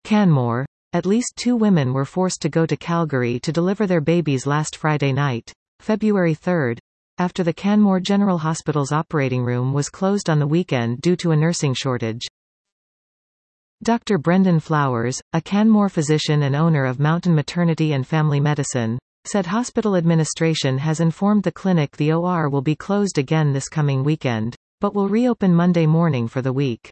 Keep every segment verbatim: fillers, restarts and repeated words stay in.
Canmore. At least two women were forced to go to Calgary to deliver their babies last Friday night, February third, after the Canmore General Hospital's operating room was closed on the weekend due to a nursing shortage. Doctor Brendan Flowers, a Canmore physician and owner of Mountain Maternity and Family Medicine, said hospital administration has informed the clinic the O R will be closed again this coming weekend, but will reopen Monday morning for the week.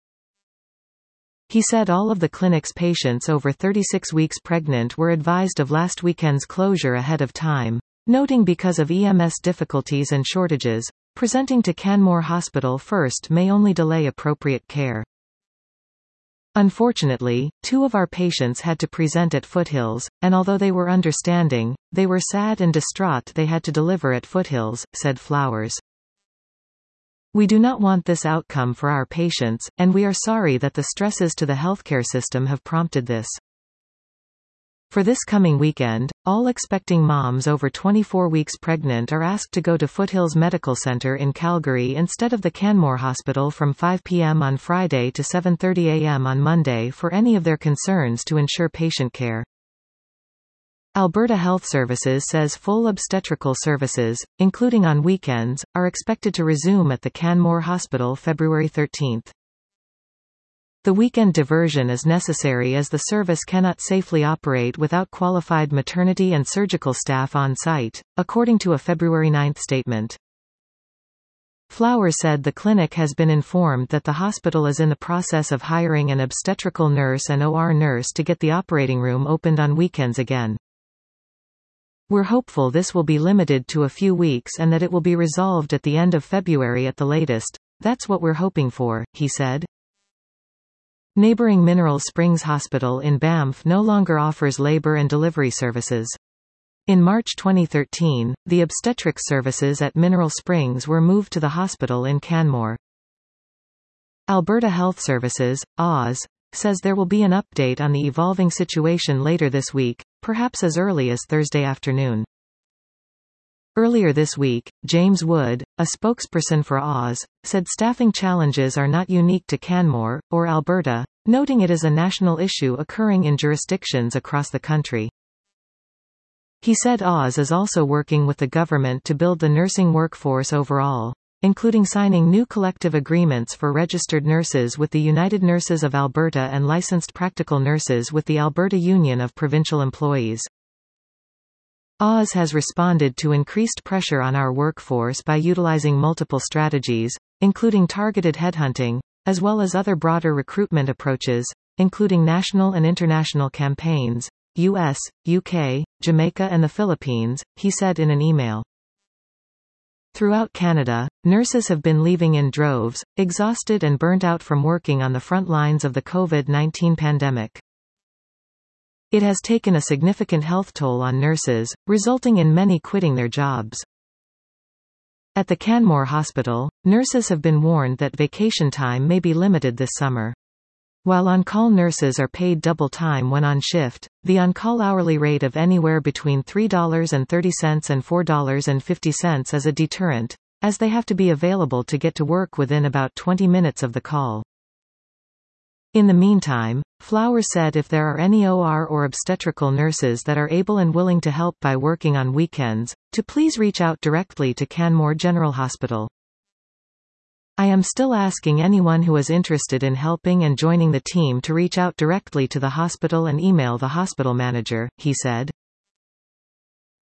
He said all of the clinic's patients over thirty-six weeks pregnant were advised of last weekend's closure ahead of time, noting because of E M S difficulties and shortages, presenting to Canmore Hospital first may only delay appropriate care. Unfortunately, two of our patients had to present at Foothills, and although they were understanding, they were sad and distraught they had to deliver at Foothills, said Flowers. We do not want this outcome for our patients, and we are sorry that the stresses to the healthcare system have prompted this. For this coming weekend, all expecting moms over twenty-four weeks pregnant are asked to go to Foothills Medical Center in Calgary instead of the Canmore Hospital from five p m on Friday to seven thirty a m on Monday for any of their concerns to ensure patient care. Alberta Health Services says full obstetrical services, including on weekends, are expected to resume at the Canmore Hospital February thirteenth. The weekend diversion is necessary as the service cannot safely operate without qualified maternity and surgical staff on site, according to a February ninth statement. Flowers said the clinic has been informed that the hospital is in the process of hiring an obstetrical nurse and O R nurse to get the operating room opened on weekends again. We're hopeful this will be limited to a few weeks and that it will be resolved at the end of February at the latest. That's what we're hoping for, he said. Neighboring Mineral Springs Hospital in Banff no longer offers labor and delivery services. In March twenty thirteen, the obstetrics services at Mineral Springs were moved to the hospital in Canmore. Alberta Health Services, A H S, says there will be an update on the evolving situation later this week, perhaps as early as Thursday afternoon. Earlier this week, James Wood, a spokesperson for A H S, said staffing challenges are not unique to Canmore, or Alberta, noting it is a national issue occurring in jurisdictions across the country. He said A H S is also working with the government to build the nursing workforce overall, including signing new collective agreements for registered nurses with the United Nurses of Alberta and licensed practical nurses with the Alberta Union of Provincial Employees. A H S has responded to increased pressure on our workforce by utilizing multiple strategies, including targeted headhunting, as well as other broader recruitment approaches, including national and international campaigns, U S, U K, Jamaica and the Philippines, he said in an email. Throughout Canada, nurses have been leaving in droves, exhausted and burnt out from working on the front lines of the COVID nineteen pandemic. It has taken a significant health toll on nurses, resulting in many quitting their jobs. At the Canmore Hospital, nurses have been warned that vacation time may be limited this summer. While on-call nurses are paid double time when on shift, the on-call hourly rate of anywhere between three dollars and thirty cents and four dollars and fifty cents is a deterrent, as they have to be available to get to work within about twenty minutes of the call. In the meantime, Flowers said if there are any O R or obstetrical nurses that are able and willing to help by working on weekends, to please reach out directly to Canmore General Hospital. I am still asking anyone who is interested in helping and joining the team to reach out directly to the hospital and email the hospital manager, he said.